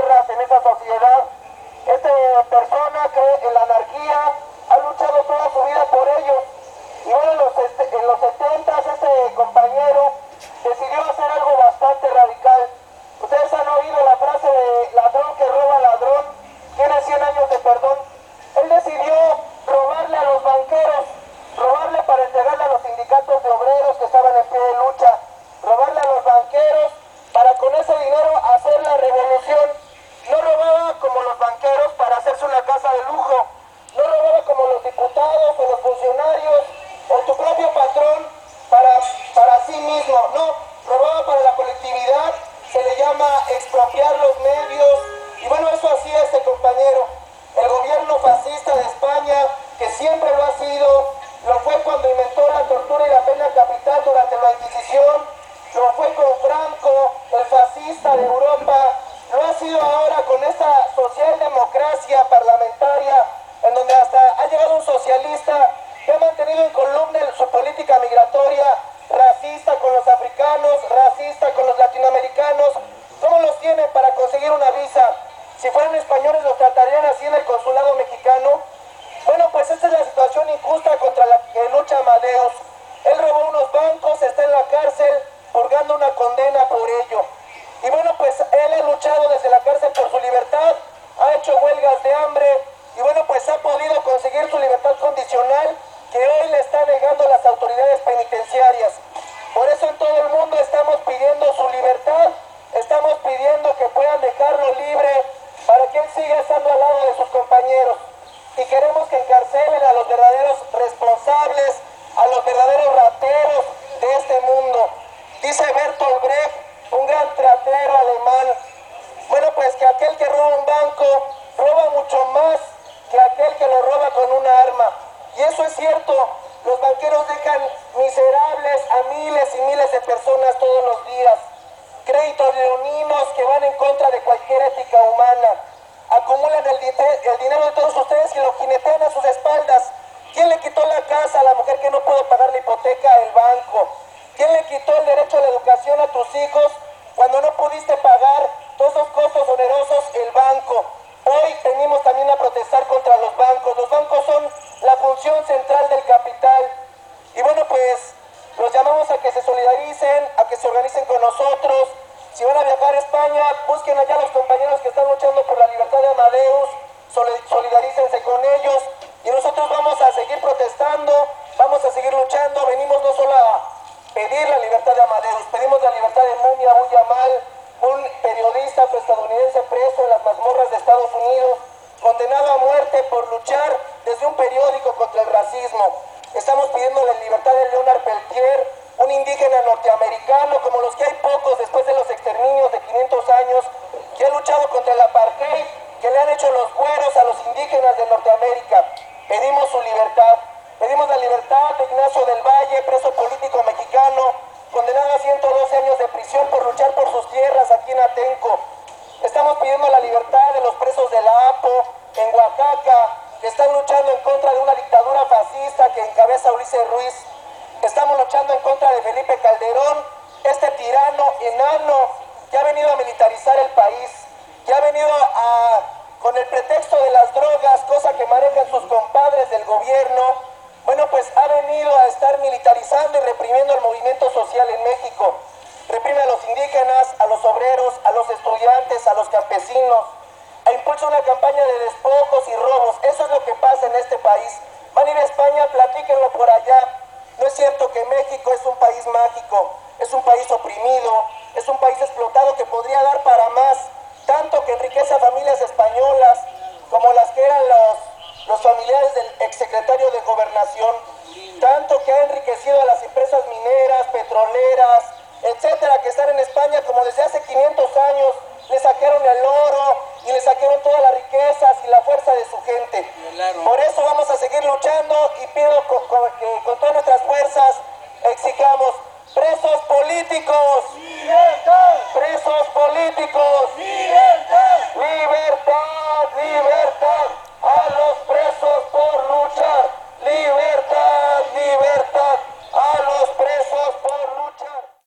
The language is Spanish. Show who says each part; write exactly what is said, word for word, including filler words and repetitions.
Speaker 1: tierras en esa sociedad. Esta persona cree en la anarquía, ha luchado toda su vida por ello. Y bueno, en los, en los setentas este compañero decidió hacer algo bastante radical. Ustedes han oído la frase de ladrón que roba ladrón, tiene cien años de perdón. Él decidió robarle a los banqueros, robarle para entregarle a los sindicatos de obreros que estaban en pie de lucha, robarle a los banqueros para con ese dinero hacer la revolución. No robaba como los banqueros para hacerse una casa de lujo, no robaba como los diputados o los funcionarios o tu propio patrón para, para sí mismo, no, robaba para la colectividad, se le llama expropiar los medios, y bueno, eso hacía este compañero. El gobierno fascista de España, que siempre lo ha sido, lo fue cuando inventó la tortura y la pena capital durante la Inquisición, lo fue con Franco, el fascista de Europa, lo ha sido ahora con esta socialdemocracia parlamentaria, en donde hasta ha llegado un socialista que ha mantenido en columna su política migratoria, racista con los africanos, racista con los latinoamericanos. ¿Cómo los tienen para conseguir una visa? Si fueran españoles los tratarían así en el consulado mexicano. Bueno, pues esta es la situación injusta contra la que lucha Amadeus. Él robó unos bancos, está en la cárcel, purgando una condena por ello. Y bueno, pues él ha luchado desde la cárcel por su libertad, ha hecho huelgas de hambre, y bueno, pues ha podido conseguir su libertad condicional, que hoy le están negando las autoridades penitenciarias. Por eso en todo el mundo estamos pidiendo su libertad, estamos pidiendo que puedan dejarlo libre para que él siga estando al lado de sus compañeros. Y queremos que encarcelen a los verdaderos responsables, a los verdaderos rateros de este mundo. Dice Bertolt Brecht, un gran ratero alemán, bueno, pues que aquel que roba un banco roba mucho más que aquel que lo roba con una arma. Y eso es cierto, los banqueros dejan miserables a miles y miles de personas todos los días. Créditos leoninos que van en contra de cualquier ética humana. Acumulan el, el dinero de todos ustedes y lo jinetean a sus espaldas. ¿Quién le quitó la casa a la mujer que no pudo pagar la hipoteca? El banco. ¿Quién le quitó el derecho a la educación a tus hijos cuando no pudiste pagar todos esos costos onerosos? El banco. Hoy venimos también a protestar contra los bancos. Los bancos son la función central del capital. Y bueno, pues los llamamos a que se solidaricen, a que se organicen con nosotros. Si van a viajar a España, busquen allá a los compañeros que están luchando por la libertad de Amadeus, solidarícense con ellos. Y nosotros vamos a seguir protestando, vamos a seguir luchando. Venimos no solo a pedir la libertad de Amadeus, pedimos la libertad de Mumia Abu Jamal, un periodista afroestadounidense preso en las mazmorras de Estados Unidos, condenado a muerte por luchar desde un periódico contra el racismo. Estamos pidiendo la libertad de Leonard Peltier, un indígena norteamericano, como los que hay pocos después de los exterminios de quinientos años, que ha luchado contra el apartheid, que le han hecho los güeros a los indígenas de Norteamérica. Pedimos su libertad. Pedimos la libertad de Ignacio del Valle, preso político mexicano, condenado a ciento doce años de prisión por luchar por sus tierras aquí en Atenco. Estamos pidiendo la libertad de los presos de la A P O en Oaxaca, que están luchando en contra de una dictadura fascista que encabeza Ulises Ruiz. Estamos luchando en contra de Felipe Calderón, este tirano enano que ha venido a militarizar el país, que ha venido a, con el pretexto de las drogas, cosa que manejan sus compadres del gobierno, bueno, pues ha venido a estar militarizando y reprimiendo el movimiento social en México. Reprime a los indígenas, a los obreros, a los estudiantes, a los campesinos, e impulsa una campaña de despojos y robos. Eso es lo que pasa en este país. Van a ir a España, platíquenlo por allá. No es cierto que México es un país mágico, es un país oprimido, es un país explotado que podría dar para más, tanto que enriquece a familias españolas como las que eran los, los familiares del exsecretario de Gobernación, tanto que ha enriquecido a las empresas mineras, petroleras, etcétera, que están en España como desde hace quinientos años, le sacaron el oro y le sacaron todas las riquezas y la fuerza de su gente. Por eso vamos a seguir luchando y pido con, con, que con todas nuestras fuerzas exijamos presos políticos, presos políticos,